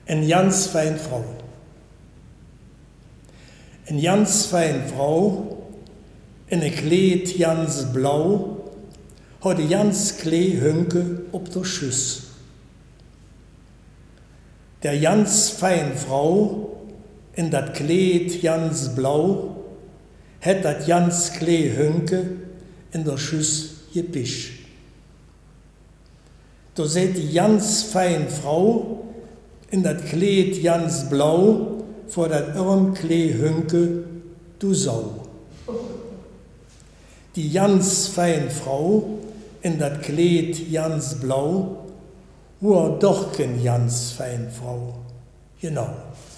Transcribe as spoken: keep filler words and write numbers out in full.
En ganz fein Frau. En ganz fein Frau, in een Kleed ganz blau, hat een ganz klee Hünke op der Schüss. Der ganz fein Frau, in dat Kleed ganz blau, het dat ganz klee Hünke in der Schüss gepischt. Da seht die ganz fein Frau, in dat Kleed ganz blau, vor dat irrem klee Hünke, du Sau. Die ganz fein Frau, in dat Kleed ganz blau, war doch kein ganz fein Frau. Genau.